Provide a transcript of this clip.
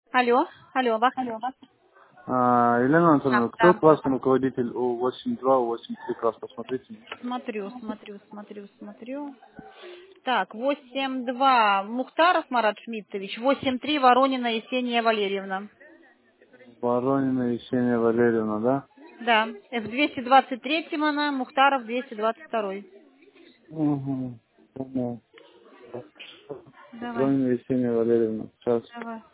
Алло, алло, Бах. Елена Да, Анатольевна, кто да. классный руководитель У82, У83 класс? Посмотрите. Смотрю. Так, 8-2 Мухтаров Марат Шмидтович, 8-3 Воронина Есения Валерьевна. Воронина Есения Валерьевна, да? Да, в 223 она, Мухтаров 222. Угу. Понял. Давай, Воронина Есения Валерьевна. Сейчас. давай.